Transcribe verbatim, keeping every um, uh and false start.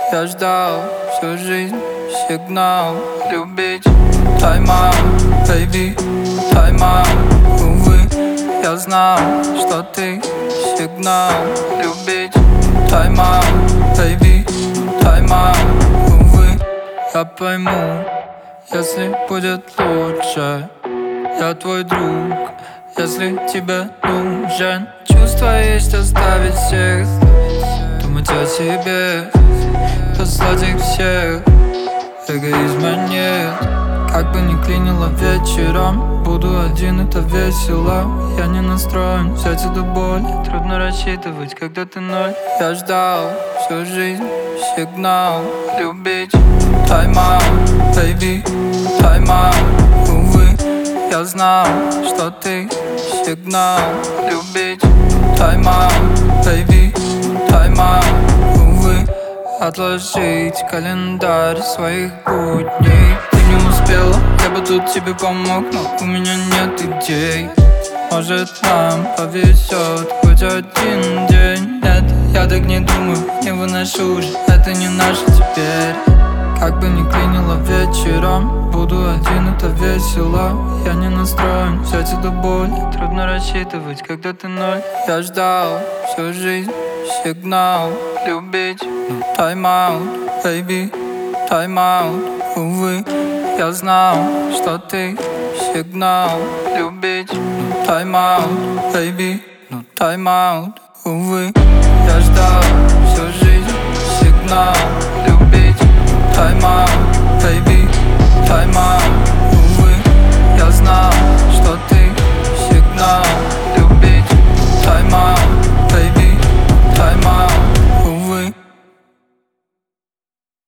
Я ждал всю жизнь сигнал любить. Тайм-аут, baby, тайм-аут. Увы, я знал, что ты сигнал любить. Тайм-аут, baby, тайм-аут. Увы, я пойму, если будет лучше. Я твой друг, если тебе нужен. Чувство есть оставить всех, думать о себе, послать их всех. Эгоизма нет, как бы ни клинило вечером. Буду один, это весело. Я не настроен взять эту боль. Трудно рассчитывать, когда ты ноль. Я ждал всю жизнь сигнал любить. Тайм-аут, baby, тайм-аут. Увы, я знал, что ты сигнал любить. Тайм-аут, baby, тайм-аут. Увы, отложить календарь своих будней. Ты не успела, я бы тут тебе помог, но у меня нет идей. Может, нам повезет хоть один день. Нет, я так не думаю, не выношу уже, это не наше теперь. Как бы ни клинило вечером, буду один, это весело. Я не настроен взять эту боль. Трудно рассчитывать, когда ты ноль. Я ждал всю жизнь сигнал любить. Тайм-аут, baby, тайм-аут. Увы, я знал, что ты сигнал любить. Тайм-аут, baby, тайм-аут. Увы, я ждал